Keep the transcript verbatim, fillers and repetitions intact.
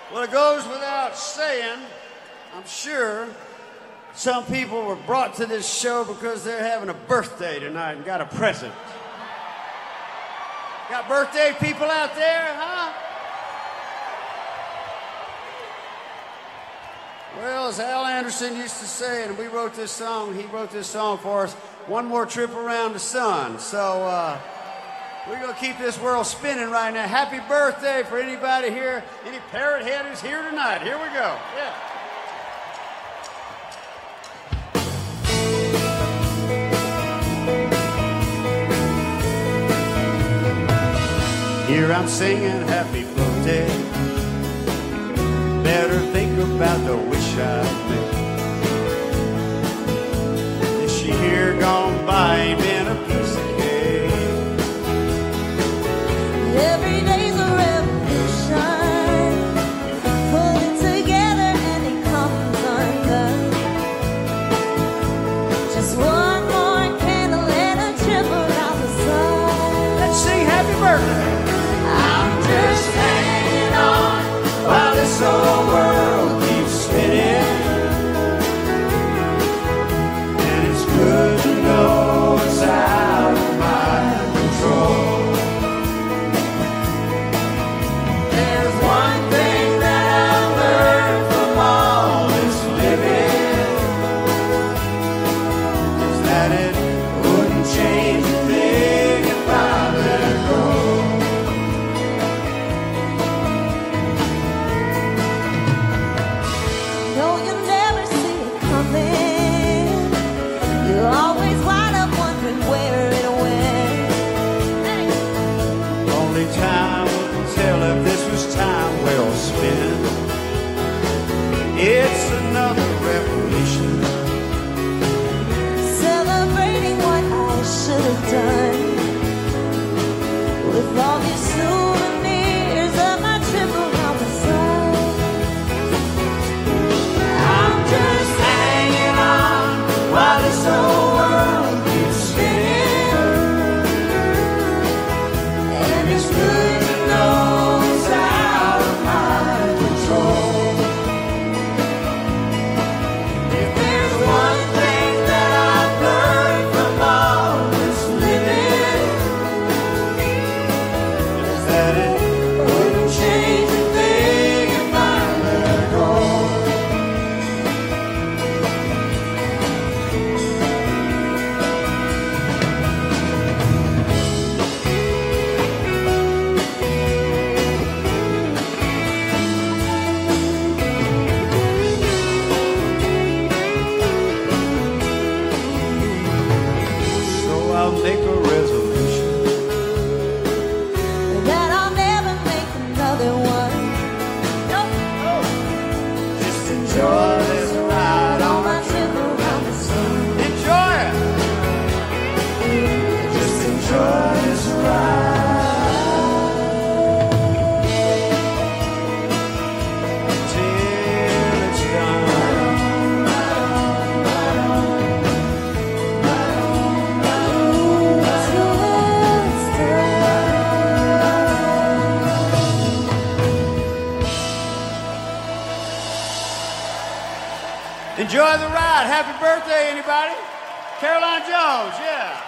Well, it goes without saying, I'm sure some people were brought to this show because they're having a birthday tonight and got a present. Got birthday people out there, huh? Well, as Al Anderson used to say, and we wrote this song, he wrote this song for us, one more trip around the sun. So uh, we're going to keep this world spinning right now. Happy birthday for anybody here, any parrot head who's here tonight. Here we go. Yeah. Here I'm singing happy birthday. Better think about the wish I'd made. This year gone by ain't been a piece of cake. Every day's a revolution. Pull it together and it comes undone. Just one more candle and a trip around the sun. Let's sing happy birthday. I'm just hanging on While this whole world keeps spinning, and it's good to know it's out of my control. There's one thing that I've learned from all this living, is that it wouldn't change a thing if I let it go. No, you never see it coming. You're always wide up wondering where it went. Only time will tell if this was time well spent. It's another revolution. Celebrating what I should have done. With all these souvenirs of my trip around the sun. I'm just hanging on while this whole world keeps spinning, and it's good to know it's out of my control. If there's one thing that I've learned from all this living, is that it wouldn't change a thing if I let go. So I'll make a resolution. That I'll never make another one. Just enjoy this ride on my trip around the sun. Enjoy it. Just enjoy this ride till it's done. Enjoy the ride. Happy birthday, anybody? Caroline Jones, yeah.